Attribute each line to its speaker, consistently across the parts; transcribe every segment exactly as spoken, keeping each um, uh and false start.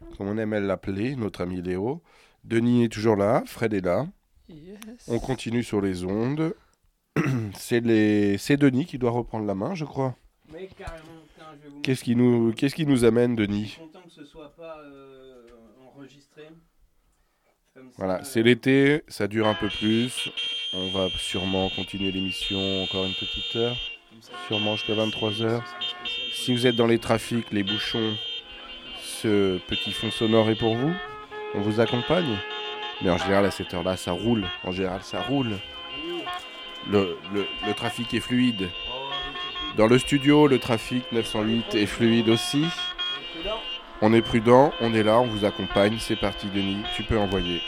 Speaker 1: comme on aime l'appeler, notre ami Léo. Denis est toujours là, Fred est là.
Speaker 2: Yes.
Speaker 1: On continue sur les ondes. C'est, les... C'est Denis qui doit reprendre la main, je crois.
Speaker 3: Mais carrément, putain, je vais vous
Speaker 1: Qu'est-ce qui nous, Qu'est-ce qui nous amène,
Speaker 3: Je
Speaker 1: Denis?
Speaker 3: suis content que ce soit pas euh, enregistré. Comme ça,
Speaker 1: Voilà,
Speaker 3: euh,
Speaker 1: c'est l'été, ça dure un peu plus. On va sûrement continuer l'émission encore une petite heure,
Speaker 3: comme ça,
Speaker 1: sûrement jusqu'à vingt-trois heures.
Speaker 3: ce sera spécial pour
Speaker 1: Si vous êtes dans les trafics, les bouchons, ce petit fond sonore est pour vous. On vous accompagne. Mais en général, à cette heure-là, ça roule. En général, ça roule. Le, le, le trafic est fluide. Dans le studio, le trafic neuf cent huit est fluide aussi.
Speaker 3: Prudent.
Speaker 1: On est prudent, on est là, on vous accompagne. C'est parti, Denis, tu peux envoyer.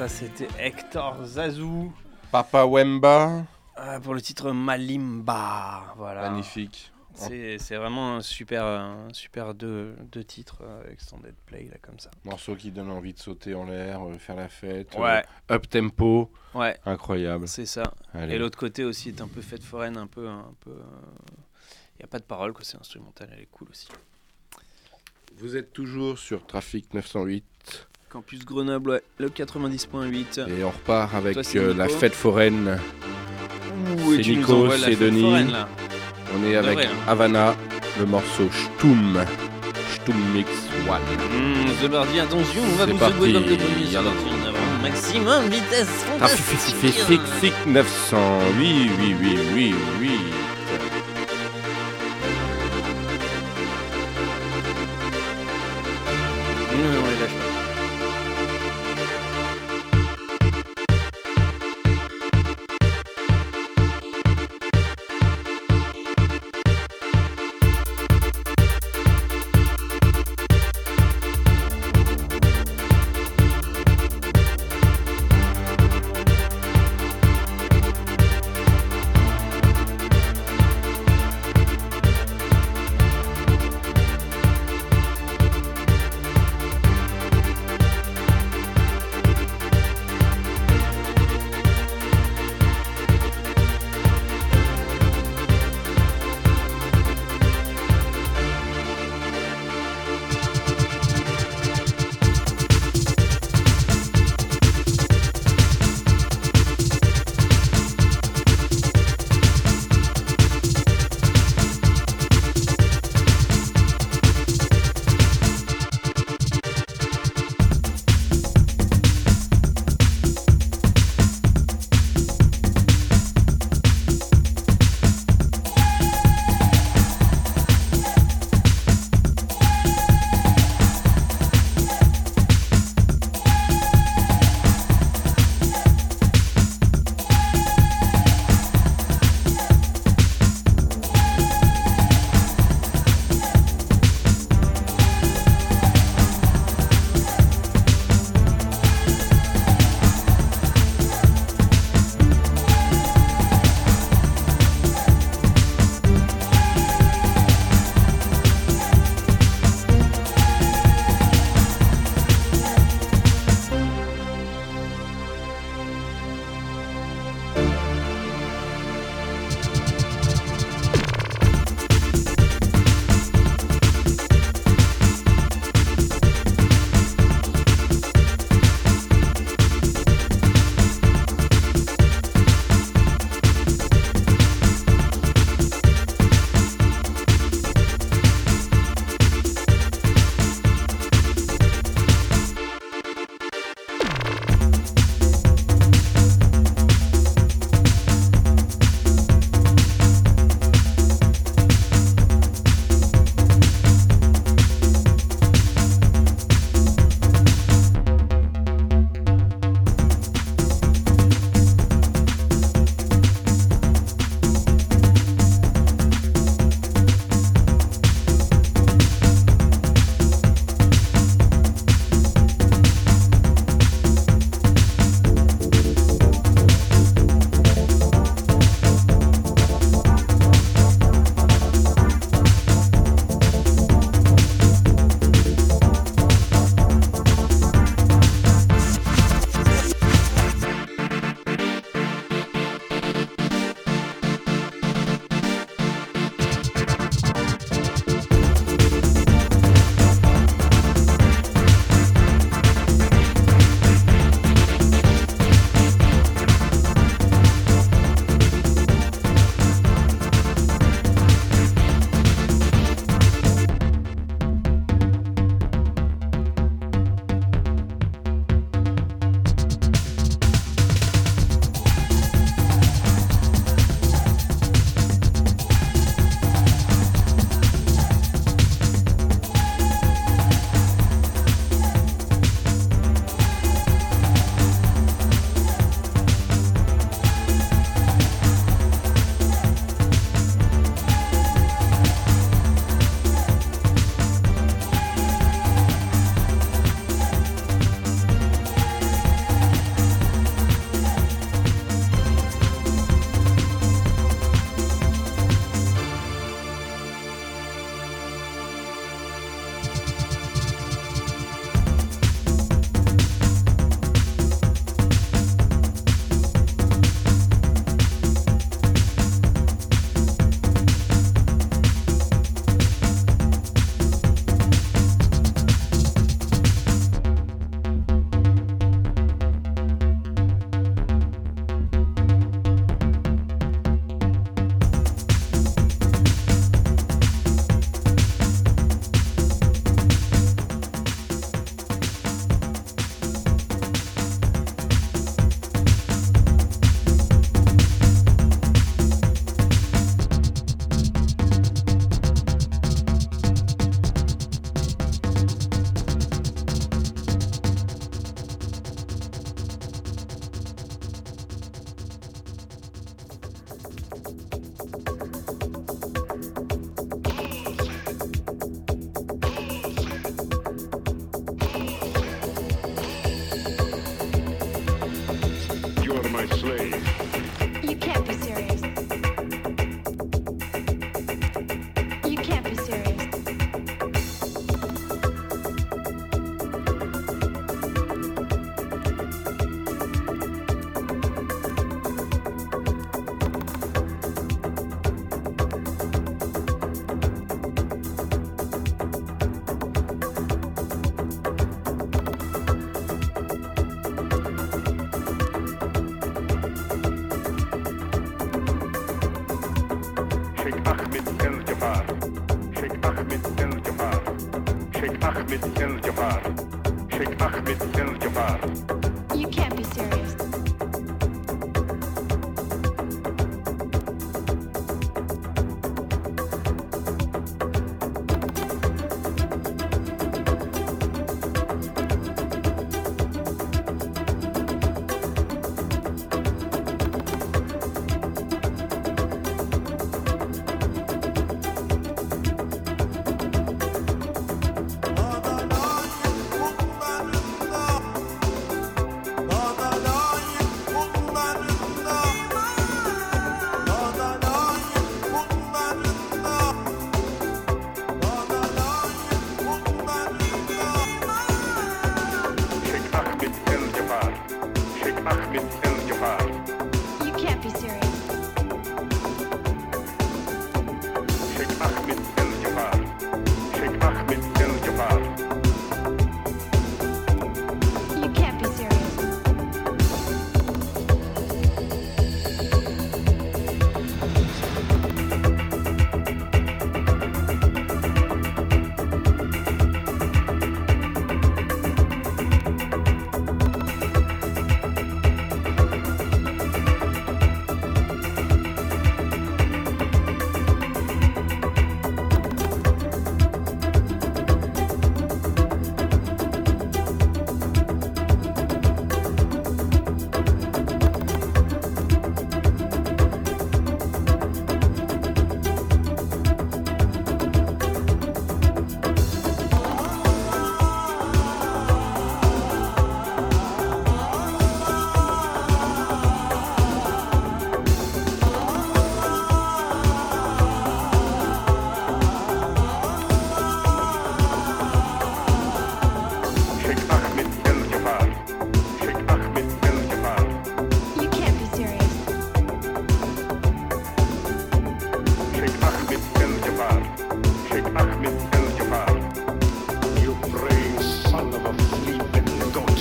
Speaker 3: Ça c'était Hector Zazou.
Speaker 1: Papa Wemba.
Speaker 3: Euh, pour le titre Malimba. Voilà.
Speaker 1: Magnifique.
Speaker 3: C'est, c'est vraiment un super, un super deux, deux titres euh, extended play là comme ça.
Speaker 1: Morceau qui donne envie de sauter en l'air, euh, faire la fête.
Speaker 3: Ouais.
Speaker 1: Euh, up tempo.
Speaker 3: Ouais.
Speaker 1: Incroyable.
Speaker 3: C'est ça.
Speaker 1: Allez.
Speaker 3: Et l'autre côté aussi est un peu fête foraine, un peu, un peu. Il y a pas de parole, quoi. C'est instrumental, elle est cool aussi.
Speaker 1: Vous êtes toujours sur Trafic neuf cent huit.
Speaker 3: Campus Grenoble, ouais, le quatre-vingt-dix point huit.
Speaker 1: Et on repart avec
Speaker 3: Toi, c'est
Speaker 1: euh,
Speaker 3: Nico.
Speaker 1: la fête foraine.
Speaker 3: Ouh, et
Speaker 1: C'est
Speaker 3: tu nous
Speaker 1: Nico,
Speaker 3: envoies la
Speaker 1: c'est
Speaker 3: fête
Speaker 1: Denis.
Speaker 3: foraine, là.
Speaker 1: On est avec
Speaker 3: vrai, hein.
Speaker 1: Havana, le morceau Stum. Stum Mix One.
Speaker 3: Mmh, The Birdie, attention, on va
Speaker 1: C'est
Speaker 3: vous
Speaker 1: parti.
Speaker 3: secouer comme des pommiers sur la tune avant. Maximum vitesse fantastique.
Speaker 1: Trafic neuf cent huit, oui, oui, oui, oui.
Speaker 3: Mmh, on les lâche pas.
Speaker 2: my slave.
Speaker 4: You can't be serious. You can't be serious. You can't be serious. You can't be serious. You can't be serious. You can't be serious.
Speaker 2: You praying son of a flea-bitten goat.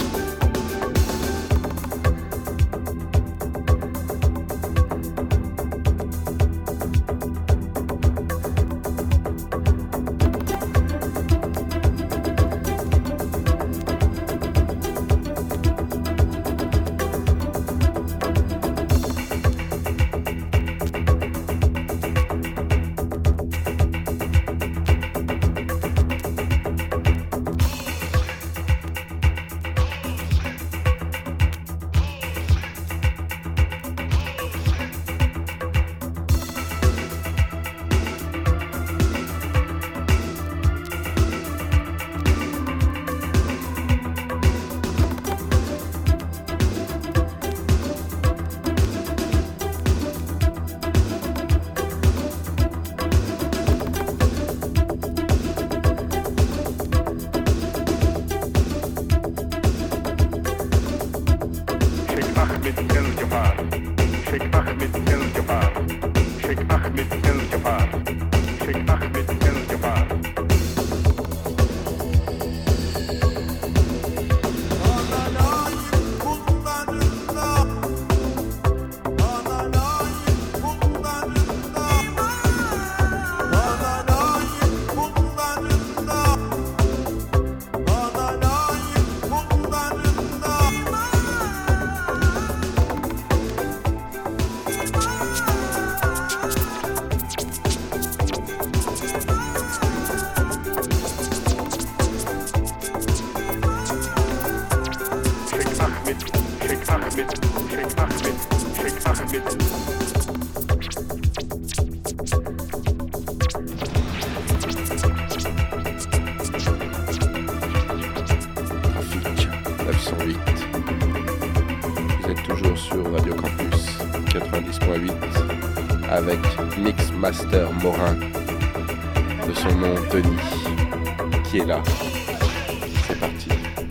Speaker 1: Vous êtes toujours sur Radio Campus quatre-vingt-dix point huit avec Mixmaster Morin, de son nom Denis, qui est là. C'est parti.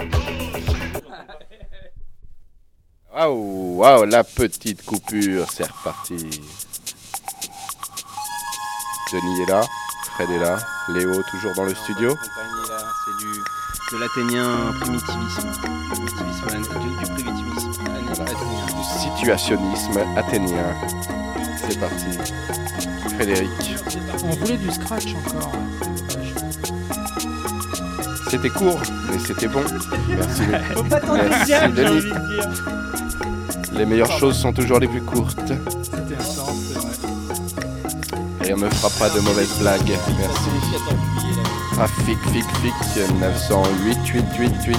Speaker 1: Waouh, waouh, la petite coupure, c'est reparti. Denis est là, Fred est là, Léo toujours dans le studio.
Speaker 3: Compagnie, là, c'est du de l'athénien primitivisme, primitivisme du, du primitivisme
Speaker 1: Voilà.
Speaker 3: athénien.
Speaker 1: Du situationnisme athénien. C'est parti. Frédéric,
Speaker 5: On voulait du scratch encore.
Speaker 1: c'était court, mais c'était bon. Merci.
Speaker 5: Faut pas tenter
Speaker 1: Merci,
Speaker 5: le diable, j'ai
Speaker 1: Denis.
Speaker 5: envie de dire.
Speaker 1: Les meilleures choses sont toujours les plus courtes.
Speaker 5: C'était intense, c'est vrai.
Speaker 1: Et on ne fera pas de mauvaises blagues. Merci. Trafic, fic, fic, neuf cent huit, huit, huit, huit.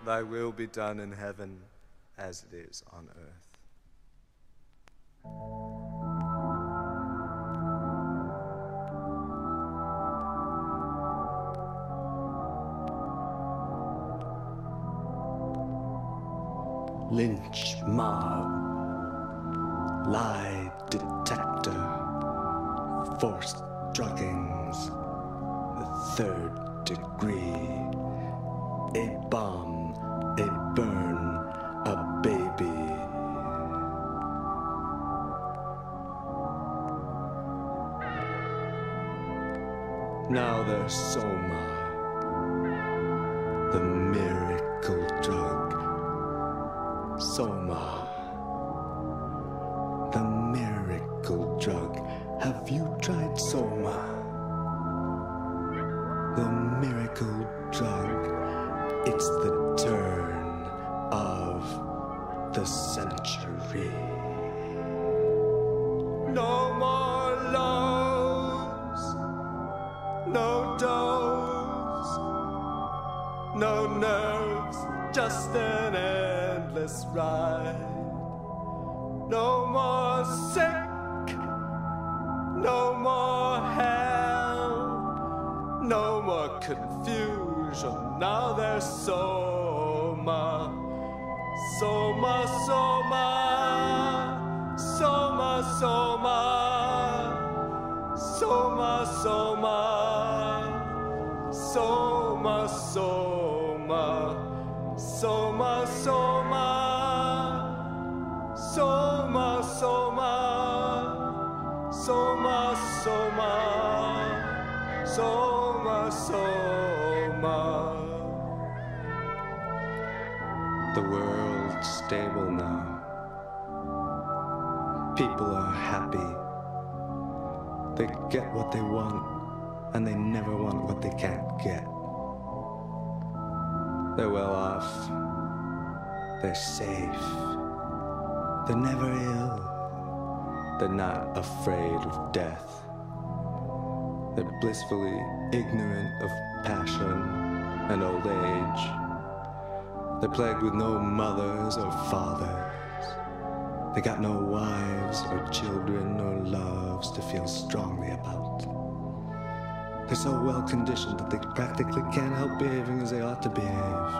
Speaker 6: Thy will be done in heaven as it is on earth.
Speaker 7: Lynch mob, lie detector, forced druggings, the third degree, a bomb, a burn, a baby. Now there's Soma, the miracle drug. Soma, the miracle drug. Have you tried Soma? The miracle drug. It's the turn of the century. No more lows, no dose, no nerves, just an endless ride. No more sick, no more hell, no more confusion. Now there's Soma, Soma, Soma, Soma, Soma, Soma, Soma, Soma, Soma, Soma, Soma, Soma, Soma, Soma, Soma, Soma, Soma. The world's stable now. People are happy. They get what they want, and they never want what they can't get. They're well off. They're safe. They're never ill. They're not afraid of death. They're blissfully ignorant of passion and old age. They're plagued with no mothers or fathers. They got no wives or children or loves to feel strongly about. They're so well conditioned that they practically can't help behaving as they ought to behave.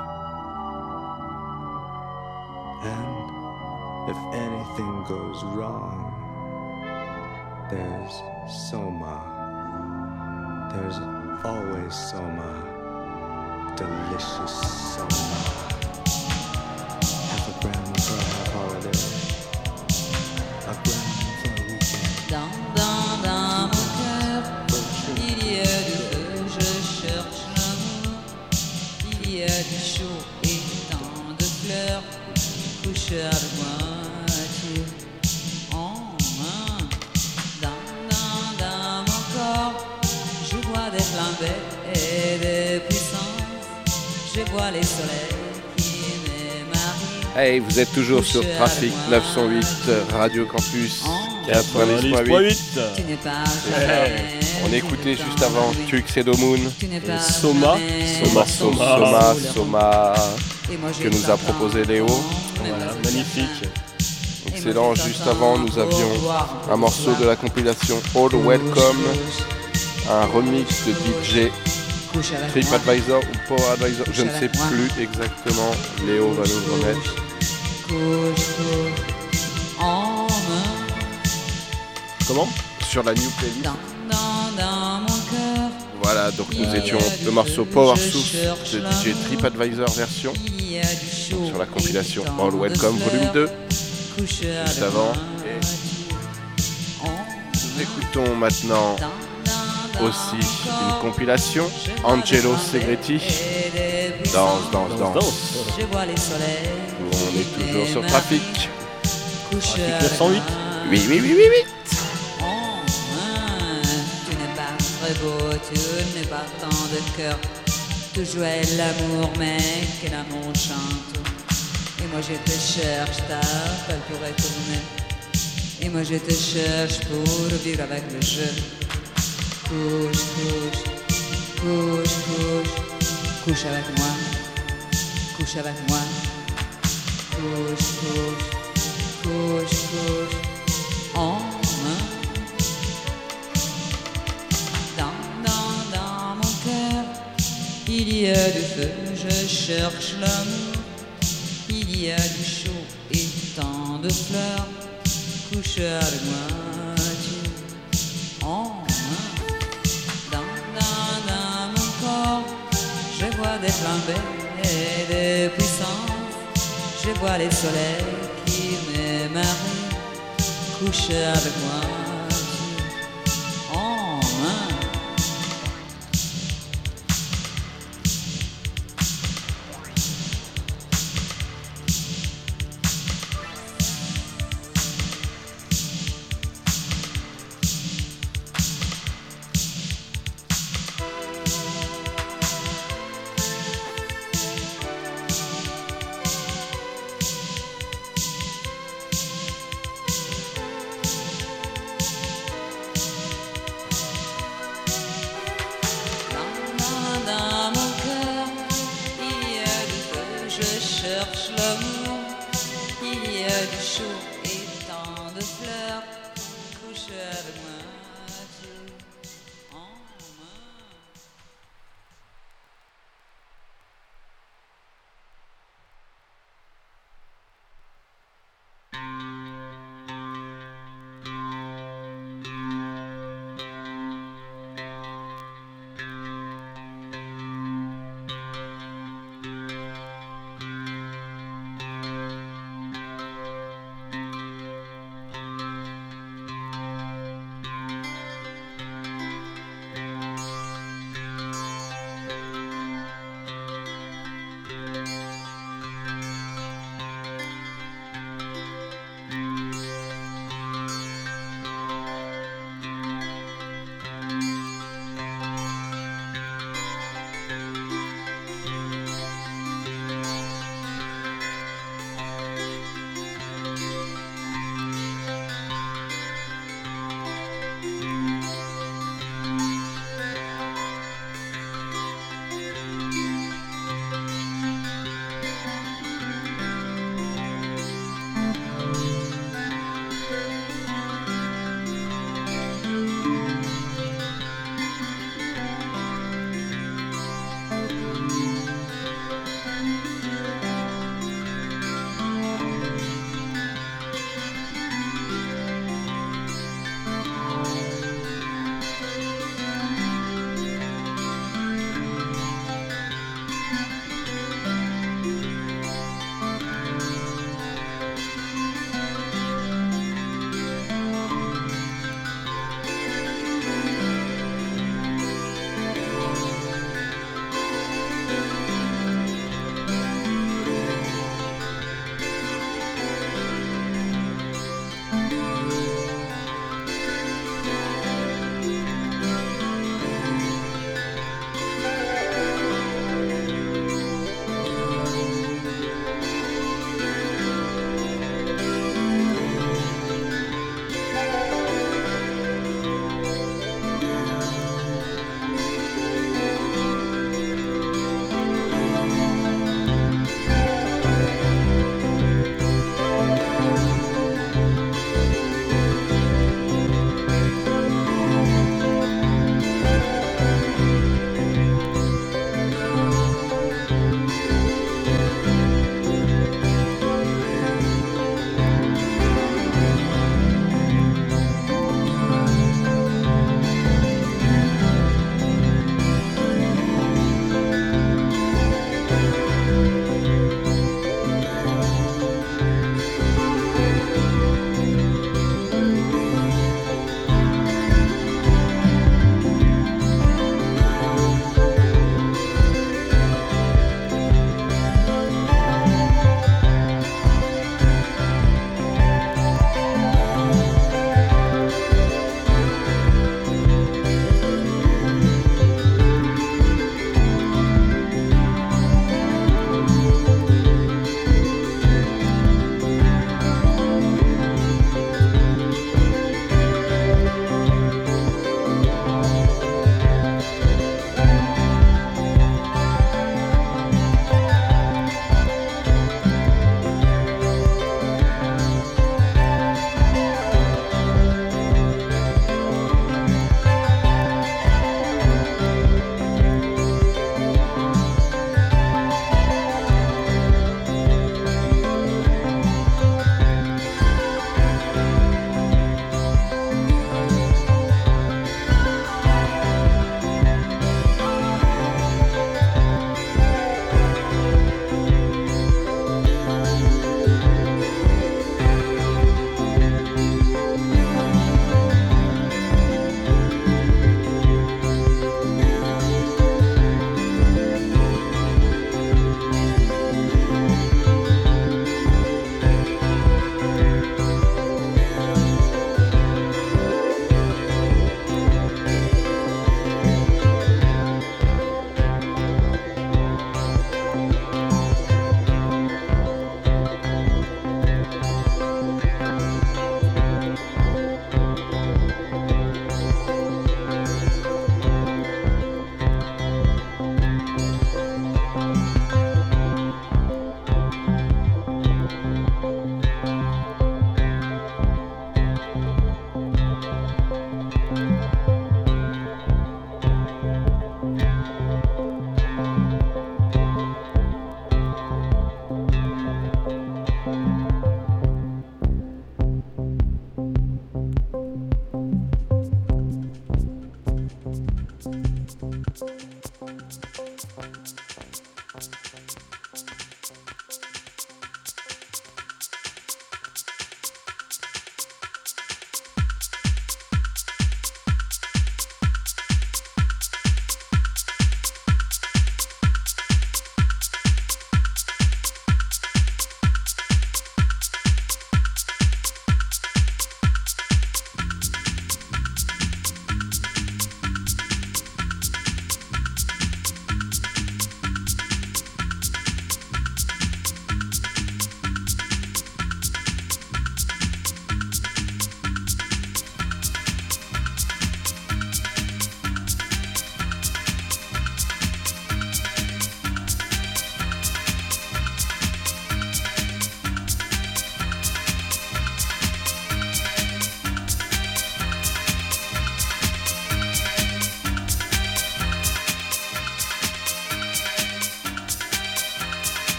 Speaker 7: And if anything goes wrong, there's Soma. There's always Soma. Delicious Soma. Half a gram for a half holiday. A gram for a weekend.
Speaker 8: Dans, dans, dans mon cœur, il y a du feu, je cherche l'amour. Il y a du chaud et tant de fleurs. Couche avec moi, tu en main. Dans, dans, dans mon corps, je vois des flammes et des puissances. Je vois les soleils qui m'émarient.
Speaker 1: Hey, vous êtes toujours sur Trafic neuf cent huit, Radio Campus quatre-vingt-dix point huit.
Speaker 8: Tu n'es pas
Speaker 1: Hey. On écoutait juste avant Tuxedo Moon,
Speaker 8: Et
Speaker 1: Soma, Soma, Soma, Soma, Soma, que nous a proposé Léo.
Speaker 8: Voilà, magnifique.
Speaker 1: Excellent. Juste avant, nous avions un morceau de la compilation All Welcome, un remix de D J TripAdvisor ou Power Advisor, je ne sais plus exactement. Léo va nous remettre. Comment ? Sur la new playlist.
Speaker 8: Dans, dans, dans mon cœur.
Speaker 1: Voilà, donc nous étions le morceau Power Source de D J TripAdvisor version, donc sur la compilation All Welcome volume deux, juste avant. Et nous écoutons maintenant aussi une compilation, Angelo Segretti, Danse, Danse, Danse. On est toujours sur Trafic. Trafic neuf cent huit. Oui, oui, oui, oui, oui.
Speaker 8: Beau, tu n'es pas tant de cœur, tu jouais l'amour, mec, et l'amour chante. Et moi je te cherche, ta balle pourrait tourner. Et moi je te cherche pour vivre avec le jeu. Couche, couche, couche, couche, couche avec moi. Couche couche avec moi. Couche, couche, couche, couche en main. Dans, dans, dans mon cœur, il y a du feu, je cherche l'amour. Il y a du chaud et tant de fleurs. Couche avec moi, tu en main. Dans, dans, dans mon corps, je vois des flambées et des puissances. Je vois les soleils qui m'émarrent. Couche avec moi, tu en main. Cherche l'amour, il y a du chaud et tant de fleurs. Couche avec moi, tu en main.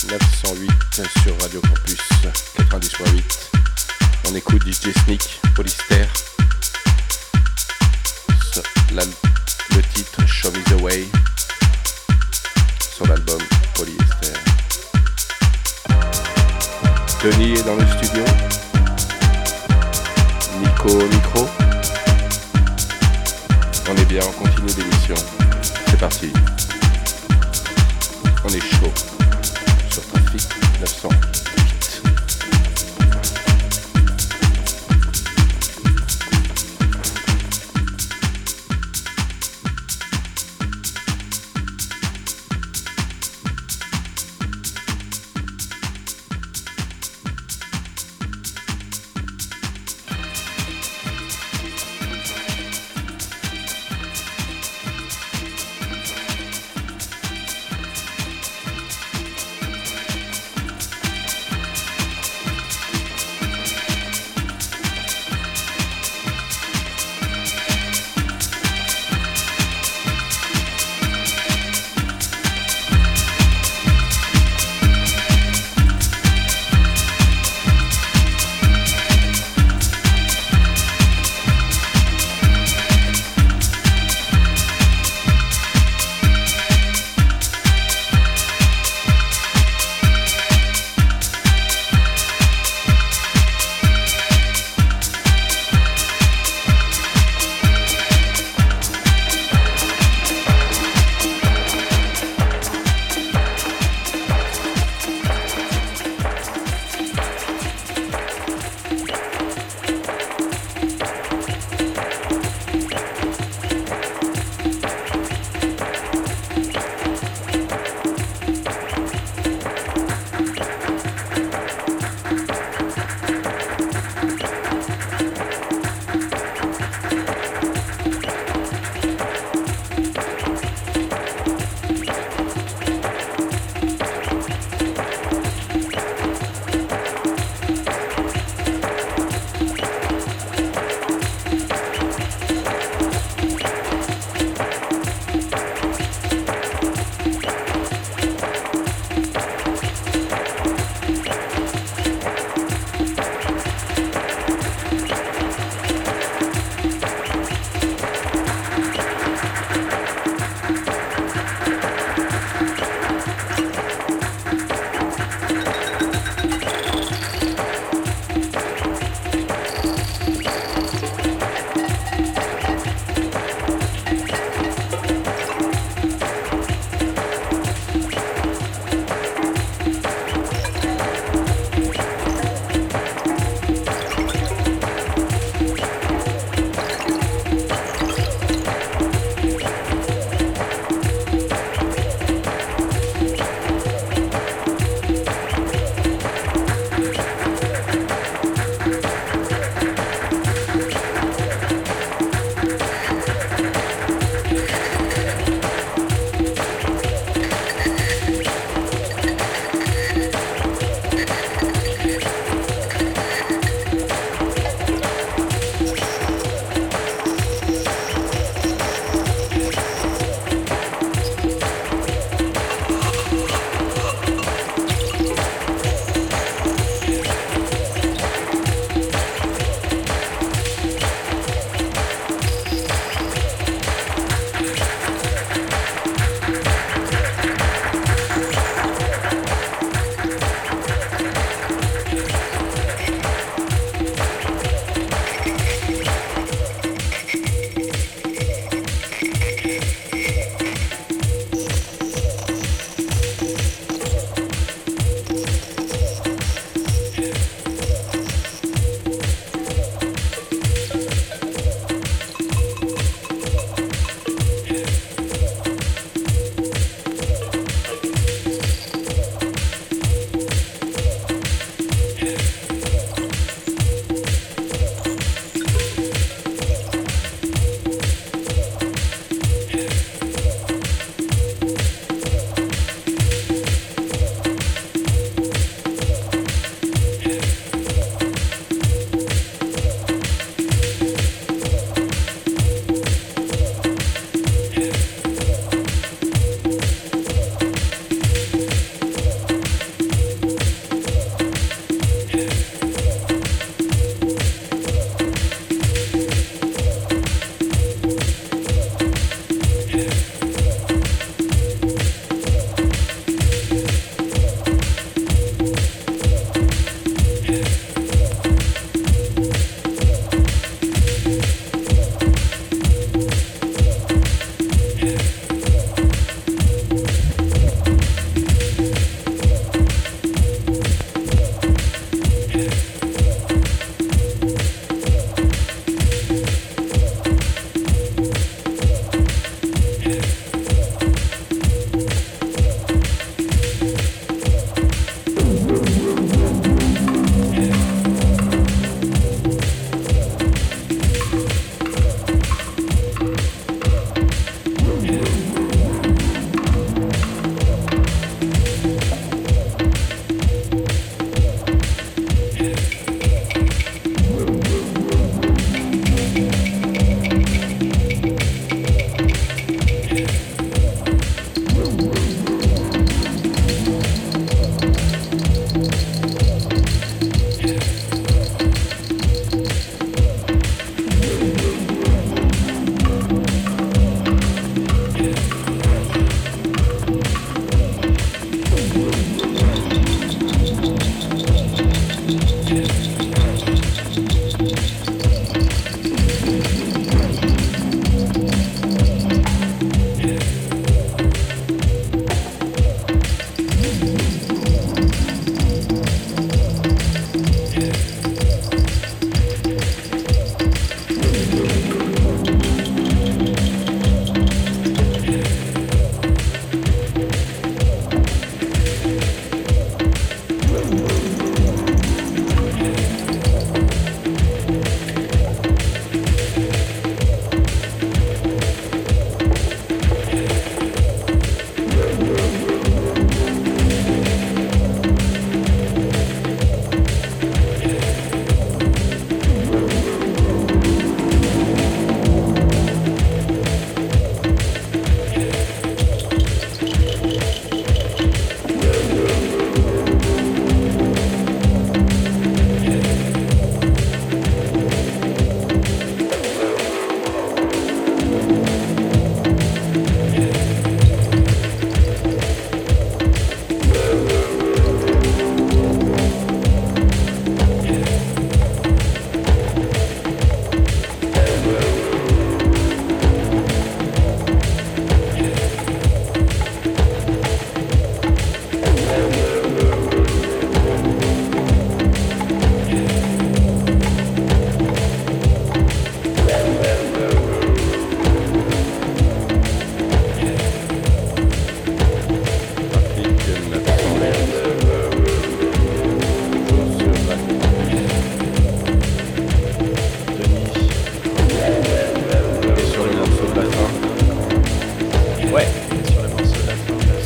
Speaker 1: neuf cent huit sur Radio Campus quatre-vingt-dix point huit. On écoute D J Sneak, Polyster. So, la, le titre Show Me The Way sur l'album Polyester. Denis est dans le studio. Nico au micro. On est bien, on continue l'émission. C'est parti. On est chaud sur Trafic neuf cent huit.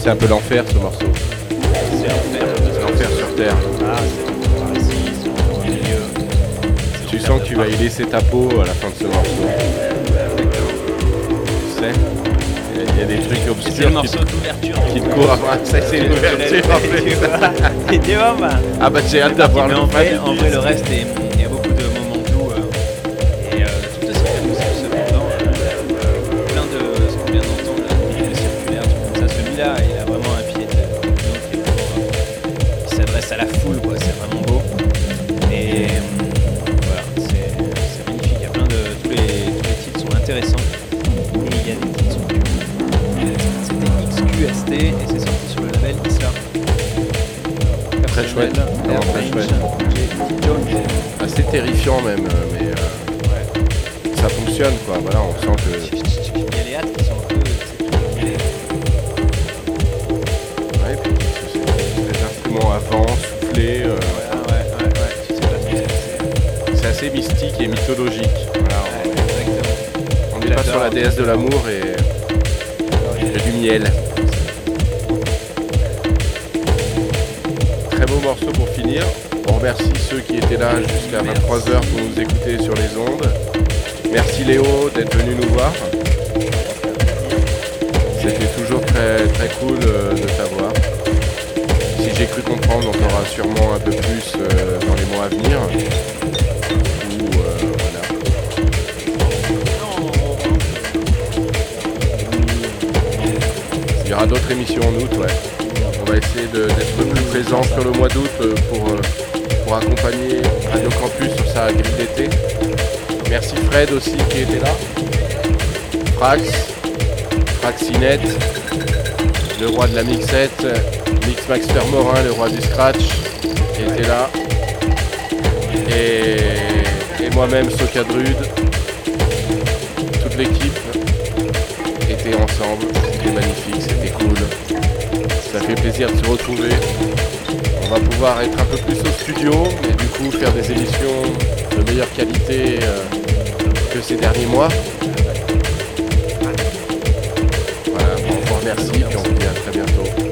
Speaker 1: c'est un peu l'enfer ce morceau.
Speaker 3: C'est l'enfer.
Speaker 1: C'est l'enfer sur Terre.
Speaker 3: Ah, c'est par ici, c'est au milieu.
Speaker 1: Tu sens que tu vas y laisser ta peau à la fin de ce morceau. Tu sais, il y a- il y a des trucs
Speaker 3: C'est le
Speaker 1: obscurs qui,
Speaker 3: morceau d'ouverture.
Speaker 1: qui te courent après. Ça, c'est une ouverture en fait.
Speaker 3: Et tu vois, bah,
Speaker 1: Ah bah j'ai hâte d'avoir
Speaker 3: mais
Speaker 1: le
Speaker 3: en vrai,
Speaker 1: vrai.
Speaker 3: en vrai, le reste, est- il y a beaucoup de moments doux euh, et euh, tout aussi permissif cependant. euh, plein de ce qu'on vient d'entendre, de rythme circulaire, tout comme ça. Celui-là, il a vraiment un pied de techno qui est vraiment, euh, qui s'adresse à la foule, quoi. C'est vraiment beau. Et euh, voilà, c'est c'est magnifique. Il y a plein de tous les tous les titres sont intéressants. Et il y a des titres sont c'était X Q S T et c'est sorti sur le label Isla.
Speaker 1: Très chouette, vraiment très chouette. Assez terrifiant même, euh, mais euh, ça fonctionne quoi. Voilà, on sent que.
Speaker 3: Il y a les hâtes qui sont un peu.
Speaker 1: Ouais, puis c'est- c'est des instruments à vent, soufflés. euh,
Speaker 3: Voilà, ouais, ouais, ouais. Tu sais pas ce que c'est.
Speaker 1: c'est assez mystique et mythologique. Voilà,
Speaker 3: Ouais, exactement.
Speaker 1: on n'est pas sur la déesse de l'amour et, et du miel. Très beau morceau pour finir. On remercie ceux qui étaient là jusqu'à vingt-trois heures pour nous écouter sur les ondes. Merci Léo d'être venu nous voir. C'était toujours très très cool euh, de t'avoir. Si j'ai cru comprendre, on aura sûrement un peu plus euh, dans les mois à venir. Ou euh, voilà. Il y aura d'autres émissions en août, ouais. On va essayer de- d'être plus présent sur le mois d'août euh, pour, euh, pour accompagner Radio Campus sur sa grille d'été. Merci Fred aussi qui était là. Frax, Fraxinet, le roi de la mixette, Mixmaster Morin, le roi du scratch, qui était là. Et, et moi-même, Socadrude. Toute l'équipe était ensemble. C'était magnifique, c'était cool. Ça fait plaisir de se retrouver. On va pouvoir être un peu plus au studio, mais du coup faire des émissions de meilleure qualité euh, que ces derniers mois. Voilà, bon, on vous remercie et on vous dit à très bientôt.